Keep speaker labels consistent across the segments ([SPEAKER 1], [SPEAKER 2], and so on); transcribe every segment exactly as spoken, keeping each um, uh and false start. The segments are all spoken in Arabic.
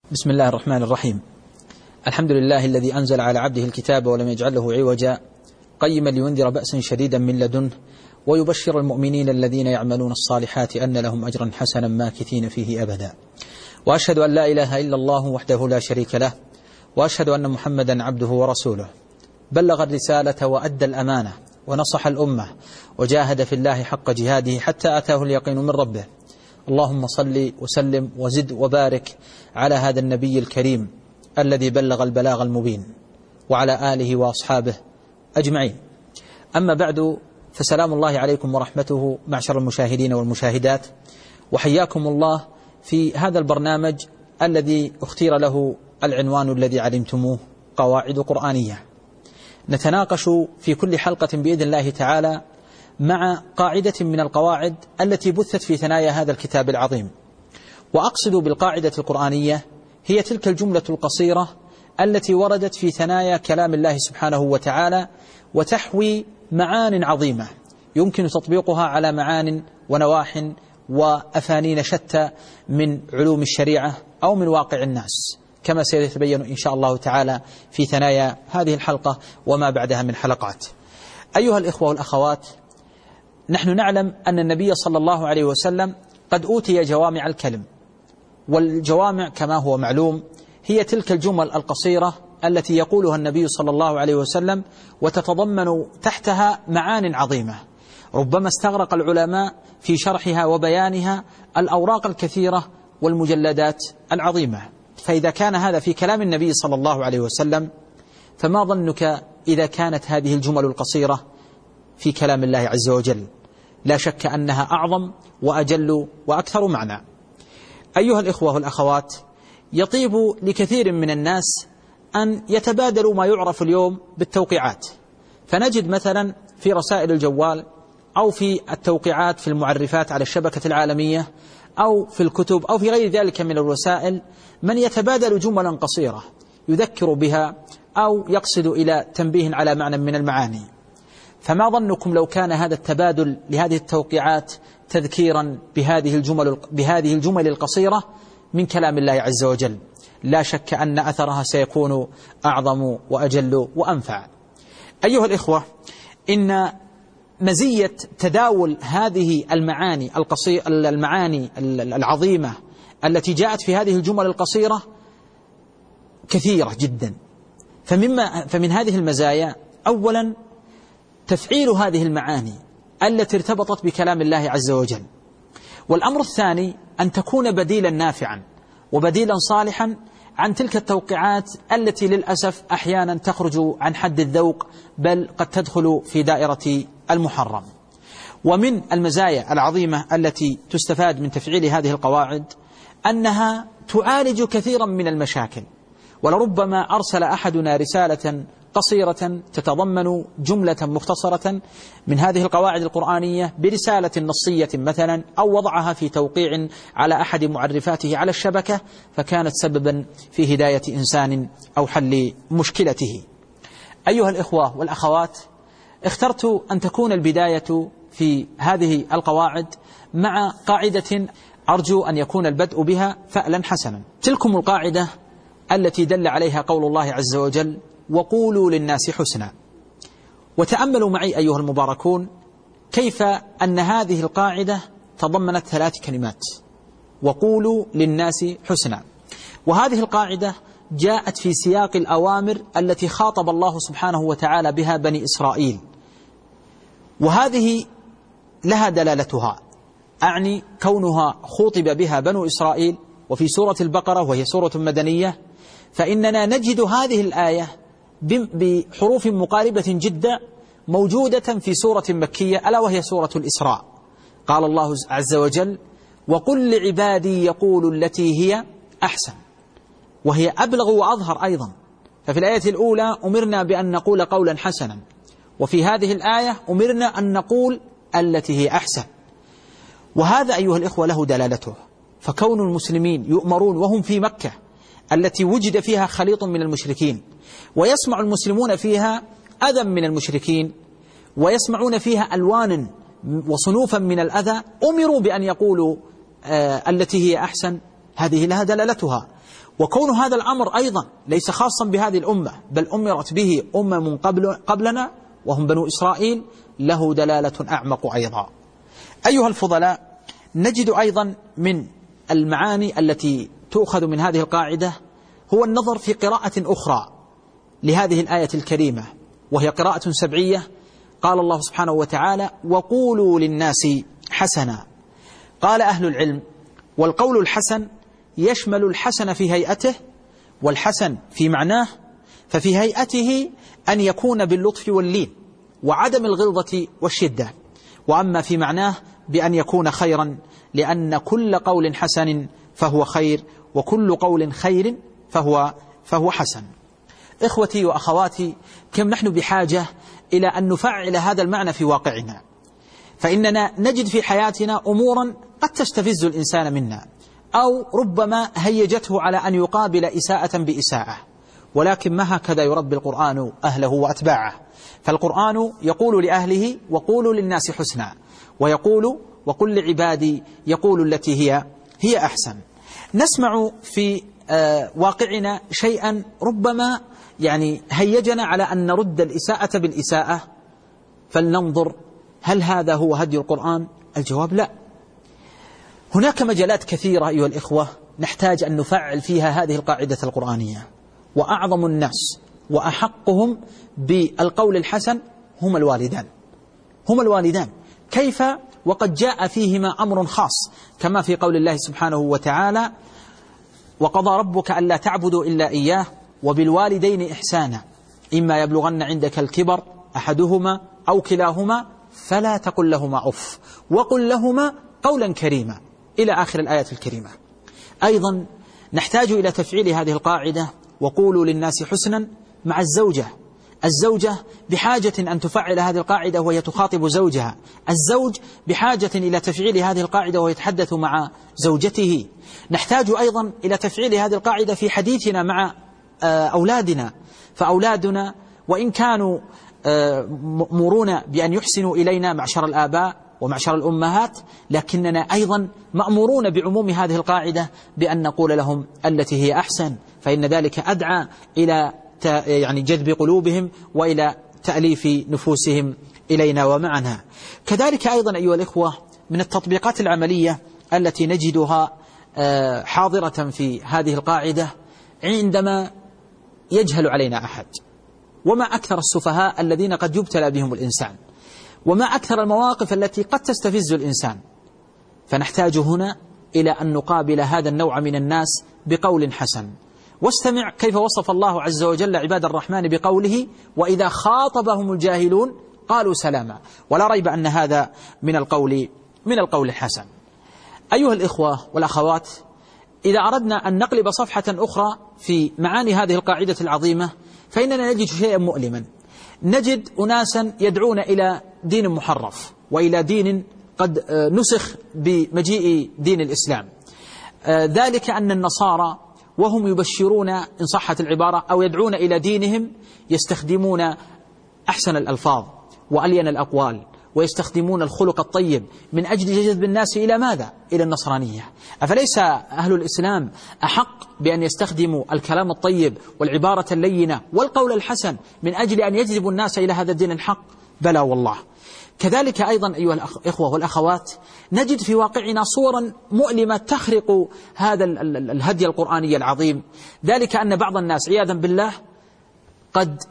[SPEAKER 1] بسم الله الرحمن الرحيم. الحمد لله الذي أنزل على عبده الكتاب ولم يجعله عوجا قيما لينذر بأسا شديدا من لدنه ويبشر المؤمنين الذين يعملون الصالحات أن لهم أجرا حسنا ماكثين فيه أبدا. وأشهد أن لا إله إلا الله وحده لا شريك له، وأشهد أن محمدا عبده ورسوله، بلغ الرسالة وأدى الأمانة ونصح الأمة وجاهد في الله حق جهاده حتى أتاه اليقين من ربه. اللهم صل وسلم وزد وبارك على هذا النبي الكريم الذي بلغ البلاغ المبين وعلى آله وأصحابه أجمعين. أما بعد، فسلام الله عليكم ورحمته معشر المشاهدين والمشاهدات، وحياكم الله في هذا البرنامج الذي اختير له العنوان الذي علمتموه: قواعد قرآنية. نتناقش في كل حلقة بإذن الله تعالى مع قاعدة من القواعد التي بثت في ثنايا هذا الكتاب العظيم. وأقصد بالقاعدة القرآنية هي تلك الجملة القصيرة التي وردت في ثنايا كلام الله سبحانه وتعالى وتحوي معان عظيمة يمكن تطبيقها على معان ونواح وأفانين شتى من علوم الشريعة أو من واقع الناس، كما سيتبين إن شاء الله تعالى في ثنايا هذه الحلقة وما بعدها من حلقات. أيها الإخوة والأخوات، نحن نعلم أن النبي صلى الله عليه وسلم قد أوتي جوامع الكلم، والجوامع كما هو معلوم هي تلك الجمل القصيرة التي يقولها النبي صلى الله عليه وسلم وتتضمن تحتها معان عظيمة، ربما استغرق العلماء في شرحها وبيانها الأوراق الكثيرة والمجلدات العظيمة. فإذا كان هذا في كلام النبي صلى الله عليه وسلم، فما ظنك إذا كانت هذه الجمل القصيرة في كلام الله عز وجل؟ لا شك أنها أعظم وأجل وأكثر معنى. أيها الإخوة والأخوات، يطيب لكثير من الناس أن يتبادلوا ما يعرف اليوم بالتوقيعات، فنجد مثلا في رسائل الجوال أو في التوقيعات في المعرفات على الشبكة العالمية أو في الكتب أو في غير ذلك من الوسائل من يتبادل جملا قصيرة يذكر بها أو يقصد إلى تنبيه على معنى من المعاني. فما ظنكم لو كان هذا التبادل لهذه التوقيعات تذكيرا بهذه الجمل بهذه الجمل القصيرة من كلام الله عز وجل؟ لا شك أن أثرها سيكون أعظم وأجل وأنفع. أيها الإخوة، إن مزية تداول هذه المعاني القصيرة المعاني العظيمة التي جاءت في هذه الجمل القصيرة كثيرة جدا. فمما فمن هذه المزايا أولا تفعيل هذه المعاني التي ارتبطت بكلام الله عز وجل، والأمر الثاني أن تكون بديلا نافعا وبديلا صالحا عن تلك التوقيعات التي للأسف أحيانا تخرج عن حد الذوق، بل قد تدخل في دائرة المحرم. ومن المزايا العظيمة التي تستفاد من تفعيل هذه القواعد أنها تعالج كثيرا من المشاكل. ولربما أرسل أحدنا رسالة قصيرة تتضمن جملة مختصرة من هذه القواعد القرآنية برسالة نصية مثلا، أو وضعها في توقيع على أحد معرفاته على الشبكة، فكانت سببا في هداية إنسان أو حل مشكلته. أيها الإخوة والأخوات، اخترت أن تكون البداية في هذه القواعد مع قاعدة أرجو أن يكون البدء بها فألا حسنا. تلكم القاعدة التي دل عليها قول الله عز وجل: وقولوا للناس حسنا. وتأملوا معي أيها المباركون كيف أن هذه القاعدة تضمنت ثلاث كلمات: وقولوا للناس حسنا. وهذه القاعدة جاءت في سياق الأوامر التي خاطب الله سبحانه وتعالى بها بني إسرائيل، وهذه لها دلالتها، أعني كونها خوطب بها بنو إسرائيل وفي سورة البقرة وهي سورة مدنية، فإننا نجد هذه الآية بحروف مقاربة جدا موجودة في سورة مكية ألا وهي سورة الإسراء. قال الله عز وجل: وقل لعبادي يقولوا التي هي أحسن، وهي أبلغ وأظهر أيضا. ففي الآية الأولى أمرنا بأن نقول قولا حسنا، وفي هذه الآية أمرنا أن نقول التي هي أحسن. وهذا أيها الإخوة له دلالته، فكون المسلمين يؤمرون وهم في مكة التي وجد فيها خليط من المشركين، ويسمع المسلمون فيها أذى من المشركين، ويسمعون فيها ألوانا وصنوفا من الأذى، أمروا بأن يقولوا آه التي هي أحسن. هذه لها دلالتها. وكون هذا الأمر أيضا ليس خاصا بهذه الأمة بل أمرت به أمم قبل قبلنا وهم بنو إسرائيل له دلالة أعمق أيضا. أيها الفضلاء، نجد أيضا من المعاني التي تؤخذ من هذه القاعدة هو النظر في قراءة أخرى لهذه الآية الكريمة، وهي قراءة سبعية. قال الله سبحانه وتعالى: وقولوا للناس حسنا. قال أهل العلم: والقول الحسن يشمل الحسن في هيئته والحسن في معناه، ففي هيئته أن يكون باللطف واللين وعدم الغلظة والشدة، وأما في معناه بأن يكون خيرا، لأن كل قول حسن فهو خير وكل قول خير فهو, فهو حسن. إخوتي وأخواتي، كم نحن بحاجة إلى أن نفعل هذا المعنى في واقعنا، فإننا نجد في حياتنا أمورا قد تستفز الإنسان منا أو ربما هيجته على أن يقابل إساءة بإساءة، ولكن ما هكذا يربي القرآن أهله وأتباعه. فالقرآن يقول لأهله: وقولوا للناس حسنا، ويقول: وقل لعبادي يقول التي هي هي أحسن. نسمع في واقعنا شيئا ربما يعني هيجنا على أن نرد الإساءة بالإساءة، فلننظر هل هذا هو هدي القرآن؟ الجواب لا. هناك مجالات كثيرة أيها الإخوة نحتاج أن نفعل فيها هذه القاعدة القرآنية، وأعظم الناس وأحقهم بالقول الحسن هم الوالدان هم الوالدان كيف وقد جاء فيهما أمر خاص، كما في قول الله سبحانه وتعالى: وقضى ربك ألا تعبدوا إلا إياه وبالوالدين إحسانا إما يبلغن عندك الكبر أحدهما أو كلاهما فلا تقل لهما أف وقل لهما قولا كريما، إلى آخر الآية الكريمة. أيضا نحتاج إلى تفعيل هذه القاعدة: وقولوا للناس حسنا مع الزوجة. الزوجة بحاجة أن تفعل هذه القاعدة وهي تخاطب زوجها، الزوج بحاجة إلى تفعيل هذه القاعدة ويتحدث مع زوجته. نحتاج أيضا إلى تفعيل هذه القاعدة في حديثنا مع أولادنا، فأولادنا وإن كانوا مأمورون بأن يحسنوا إلينا معشر الآباء ومعشر الأمهات، لكننا أيضا مأمورون بعموم هذه القاعدة بأن نقول لهم التي هي أحسن، فإن ذلك أدعى إلى يعني جذب قلوبهم وإلى تأليف نفوسهم إلينا ومعنا. كذلك أيضا أيها الإخوة من التطبيقات العملية التي نجدها حاضرة في هذه القاعدة عندما يجهل علينا أحد، وما أكثر السفهاء الذين قد يبتلى بهم الإنسان، وما أكثر المواقف التي قد تستفز الإنسان، فنحتاج هنا إلى أن نقابل هذا النوع من الناس بقول حسن. واستمع كيف وصف الله عز وجل عباد الرحمن بقوله: وإذا خاطبهم الجاهلون قالوا سلاما. ولا ريب أن هذا من القول من القول الحسن. أيها الإخوة والأخوات، إذا أردنا أن نقلب صفحة أخرى في معاني هذه القاعدة العظيمة فإننا نجد شيئا مؤلما. نجد أناسا يدعون إلى دين محرف وإلى دين قد نسخ بمجيء دين الإسلام، ذلك أن النصارى وهم يبشرون إن صحت العبارة أو يدعون إلى دينهم يستخدمون أحسن الألفاظ وألين الأقوال ويستخدمون الخلق الطيب من أجل جذب الناس إلى ماذا؟ إلى النصرانية. أفليس أهل الإسلام أحق بأن يستخدموا الكلام الطيب والعبارة اللينة والقول الحسن من أجل أن يجذبوا الناس إلى هذا الدين الحق؟ بلى والله. كذلك أيضا أيها الأخوة والأخوات نجد في واقعنا صورا مؤلمة تخرق هذا الهدي القرآني العظيم، ذلك أن بعض الناس عياذا بالله قد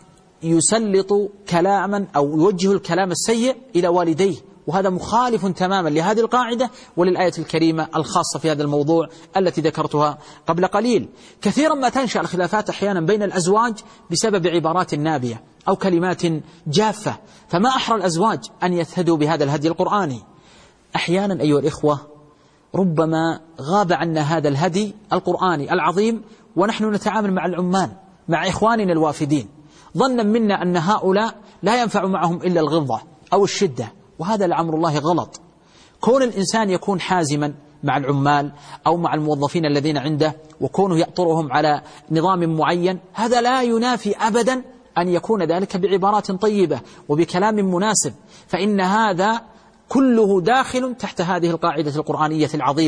[SPEAKER 1] يسلط كلاما أو يوجه الكلام السيء إلى والديه، وهذا مخالف تماما لهذه القاعدة وللآية الكريمة الخاصة في هذا الموضوع التي ذكرتها قبل قليل. كثيرا ما تنشأ الخلافات أحيانا بين الأزواج بسبب عبارات نابية أو كلمات جافة، فما أحرى الأزواج أن يثهدوا بهذا الهدي القرآني. أحيانا أيها الإخوة ربما غاب عنا هذا الهدي القرآني العظيم ونحن نتعامل مع العمال مع إخواننا الوافدين، ظنا منا أن هؤلاء لا ينفع معهم إلا الغلظة أو الشدة، وهذا لأمر الله غلط. كون الإنسان يكون حازما مع العمال أو مع الموظفين الذين عنده وكونه يأطرهم على نظام معين، هذا لا ينافي أبدا أن يكون ذلك بعبارات طيبة وبكلام مناسب، فإن هذا كله داخل تحت هذه القاعدة القرآنية العظيمة: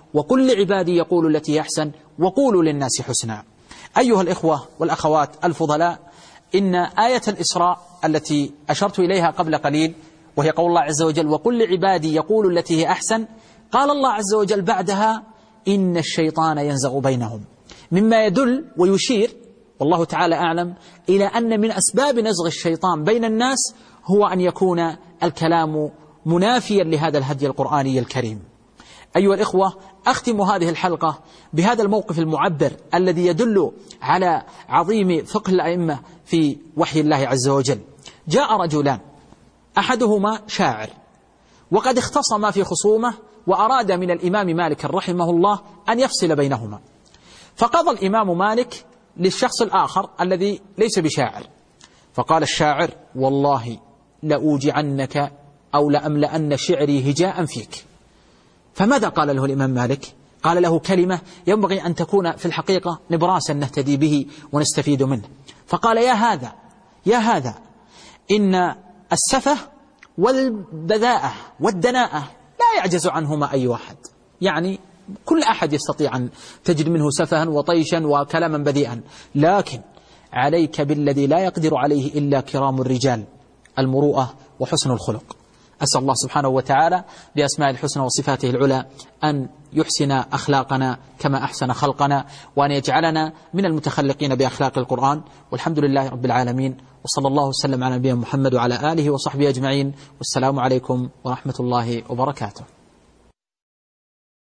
[SPEAKER 1] وقل لعبادي يقولوا التي هي أحسن وقولوا للناس حسنا. أيها الإخوة والأخوات الفضلاء، إن آية الإسراء التي أشرت إليها قبل قليل وهي قول الله عز وجل وقل لعبادي يقولوا التي هي أحسن، قال الله عز وجل بعدها إن الشيطان ينزغ بينهم، مما يدل ويشير والله تعالى أعلم إلى أن من أسباب نزغ الشيطان بين الناس هو أن يكون الكلام منافيا لهذا الهدي القرآني الكريم. أيها الإخوة، أختم هذه الحلقة بهذا الموقف المعبر الذي يدل على عظيم فقه الأئمة في وحي الله عز وجل. جاء رجلان، أحدهما شاعر وقد اختصما في خصومه وأراد من الإمام مالك رحمه الله أن يفصل بينهما، فقضى الإمام مالك للشخص الآخر الذي ليس بشاعر، فقال الشاعر والله لأوجعنك أو لأملأن شعري هجاء فيك. فماذا قال له الإمام مالك؟ قال له كلمة ينبغي أن تكون في الحقيقة نبراسا نهتدي به ونستفيد منه، فقال يا هذا يا هذا إن السفة والبذاءة والدناءة لا يعجز عنهما أي واحد، يعني كل أحد يستطيع أن تجد منه سفها وطيشا وكلاما بذيئا، لكن عليك بالذي لا يقدر عليه إلا كرام الرجال، المروءة وحسن الخلق. أسأل الله سبحانه وتعالى بأسماء الحسنى وصفاته العلى أن يحسن أخلاقنا كما أحسن خلقنا، وأن يجعلنا من المتخلقين بأخلاق القرآن. والحمد لله رب العالمين، وصلى الله وسلم على نبينا محمد وعلى آله وصحبه أجمعين، والسلام عليكم ورحمة الله وبركاته.